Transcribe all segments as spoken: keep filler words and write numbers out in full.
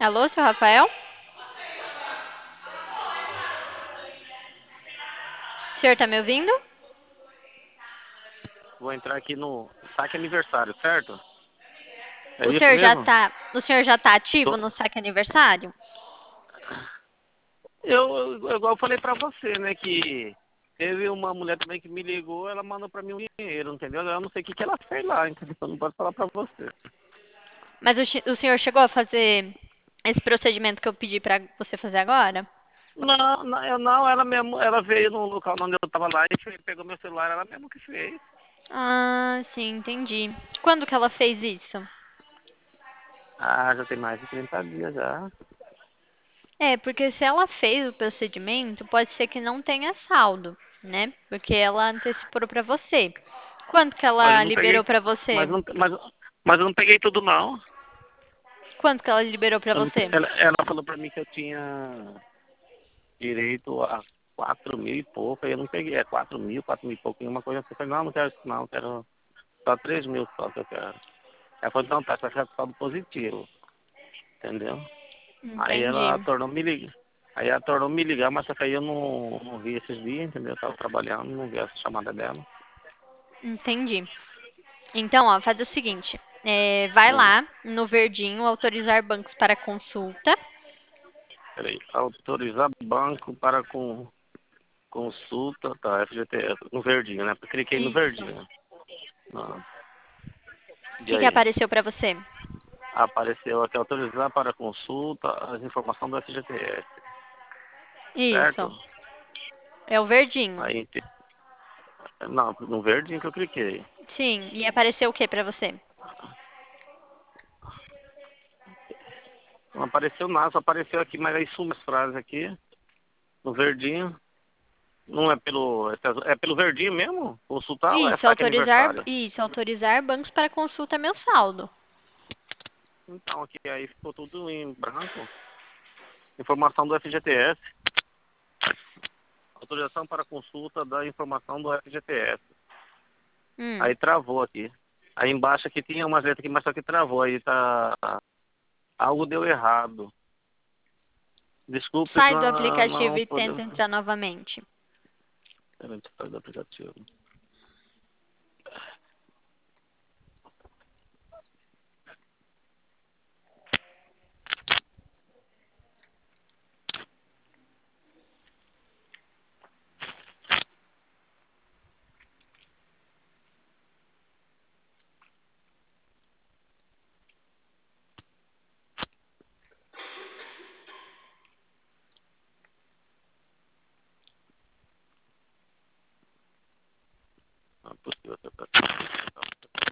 Alô, seu Rafael? O senhor tá me ouvindo? Vou entrar aqui no saque aniversário, certo? É O isso senhor já mesmo? tá, o senhor já tá ativo Tô- no saque aniversário? Eu, eu, igual eu falei pra você, né, que teve uma mulher também que me ligou, ela mandou pra mim um dinheiro, entendeu? Eu não sei o que, que ela fez lá, entendeu? Eu não posso falar pra você. Mas o, chi- o senhor chegou a fazer esse procedimento que eu pedi pra você fazer agora? Não, não, eu não, ela mesmo, ela veio no local onde eu tava lá e fe- pegou meu celular, ela mesmo que fez. Ah, sim, entendi. Quando que ela fez isso? Ah, já tem mais de trinta dias já. É, porque se ela fez o procedimento, pode ser que não tenha saldo, né? Porque ela antecipou pra você. Quanto que Olha, eu ela não liberou peguei, pra mas você? não, mas, mas eu não peguei tudo não. Quanto que ela liberou pra Eu não pe- você? ela, ela falou pra mim que eu tinha direito a quatro mil e pouco, aí eu não peguei, é quatro mil, quatro mil e pouco, e uma coisa assim, eu falei, não, não quero isso não, quero só três mil só que eu quero. Ela falou, não, tá, você vai ficar com saldo positivo, entendeu? Aí ela Entendi. tornou me ligar, aí ela tornou me ligar, mas só que aí eu não, não vi esses dias, entendeu? Eu tava trabalhando, não vi essa chamada dela. Entendi. Então, ó, faz o seguinte: é, vai Hum, lá no verdinho, autorizar bancos para consulta. peraí, autorizar banco para com, consulta, tá, F G T S, no verdinho, né? Eu cliquei no Isso. O verdinho. Ah, e que que aí? apareceu para você? Apareceu aqui autorizar para consulta as informações do F G T S, Isso. certo? É o verdinho. Aí, te- não, no verdinho que eu cliquei. Sim. E apareceu o que para você? Não apareceu nada, só apareceu aqui, mas aí suma as frases aqui, no verdinho. Não é pelo. É pelo verdinho mesmo? Consultar ou é Isso, saque autorizar, aniversário? isso, autorizar bancos para consulta meu saldo. Então, aqui aí ficou tudo em branco. Informação do F G T S. Autorização para consulta da informação do F G T S. Hum. Aí travou aqui. Aí embaixo aqui tinha umas letras aqui, mas só que travou. Aí tá. Algo deu errado. Desculpe, Sai do não, aplicativo não e tenta podemos. entrar novamente. Peraí, deixa eu sair do aplicativo. Não é possível ter aplicativo.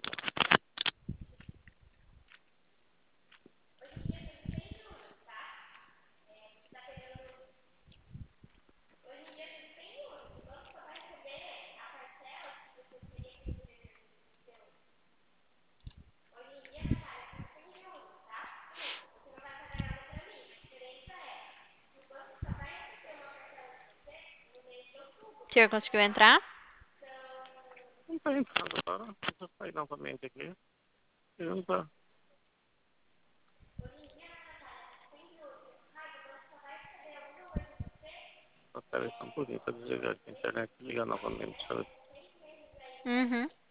O senhor conseguiu entrar? Não tá entrando agora. Deixa eu sair novamente aqui. Eu não tá. Só espera só um pouquinho pra desligar aqui a internet e ligar novamente. Deixa eu ver. Uhum.